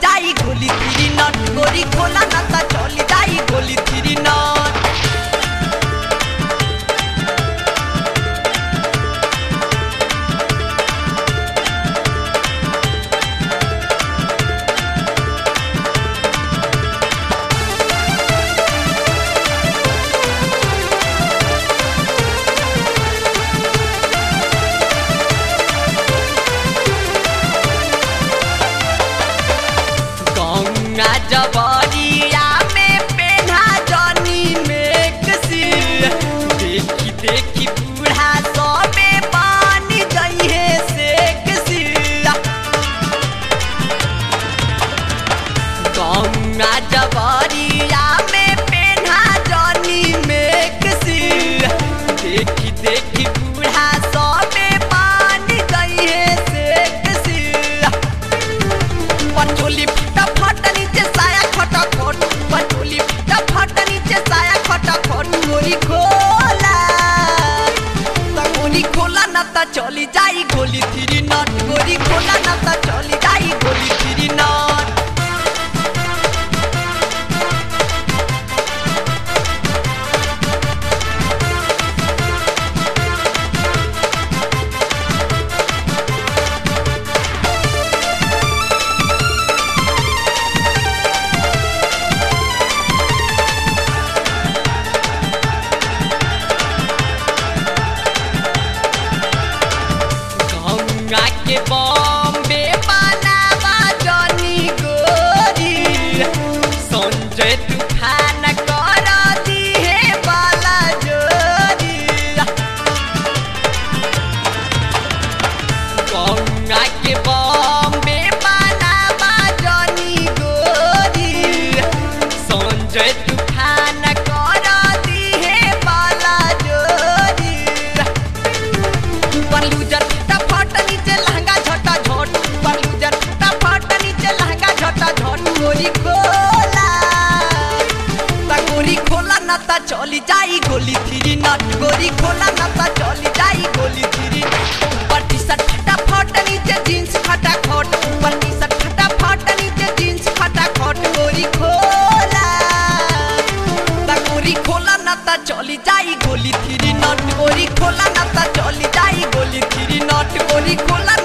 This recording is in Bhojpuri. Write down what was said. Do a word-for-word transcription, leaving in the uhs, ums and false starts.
जाई गोली थ्री नॉट गोरी खोला ना ता चली जाई गोली थ्री नॉट। गंगा जबरिया में पेन्हा जनी में कसी देखी देखी बूढ़ा सबे पानी जइहे से कसी। गंगा जबरिया में पेन्हा जनी में कसी देखी देखी बूढ़ा सबे पानी जइहे से कसी। पचोली फटा फट नीचे साया खटा खट पचोली फटा फट नीचे साया खटा खट गोली खोला ता गोली खोला ना ता चली जाई गोली थ्री नॉट गोली खोला ना ता चली जाई गोली थ्री नॉट। गंगा के बॉम्बे बनावा जनी गोरी संजय तूफान कर दिहे बाला जोरी। गंगा के बॉम्बे बनावा जनी गोरी संजय तूफान कर दिहे बाला जोरी। बलूजर फट नीचे लहंगा झटा झट बलूजर फट नीचे लहंगा झटा झट गोरी खोला ता गोरी खोला ना ता चली जाई गोली थ्री नॉट गोरी खोला ना ता चली जाई गोली थ्री। ऊपर टी शर्ट फटा फट नीचे जींस फटा खट ऊपर टी शर्ट फटा फट नीचे जींस फटा खट गोरी खोला ता गोरी खोला ना ता चली जाई गोली थ्री नॉट गोरी खोला ना ता चली जाई गोली थ्री नॉट गोरी खोला